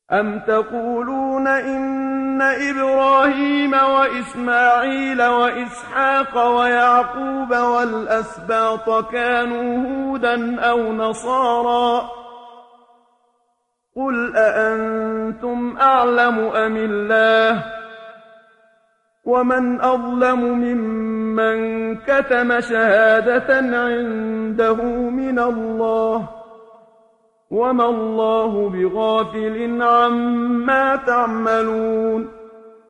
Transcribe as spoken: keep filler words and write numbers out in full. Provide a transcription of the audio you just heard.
أَمْ تَقُولُونَ إِنَّ إِبْرَاهِيمَ وَإِسْمَاعِيلَ وَإِسْحَاقَ وَيَعْقُوبَ وَالْأَسْبَاطَ كَانُوا هُودًا أَوْ نَصَارَىٰ ۗ قُلْ أَأَنتُمْ أَعْلَمُ أَمِ اللَّهُ ۗ وَمَنْ أَظْلَمُ مِمَّن كَتَمَ شَهَادَةً عِندَهُ مِنَ اللَّهِ ۗ وَمَا اللَّهُ بِغَافِلٍ عَمَّا تَعْمَلُونَ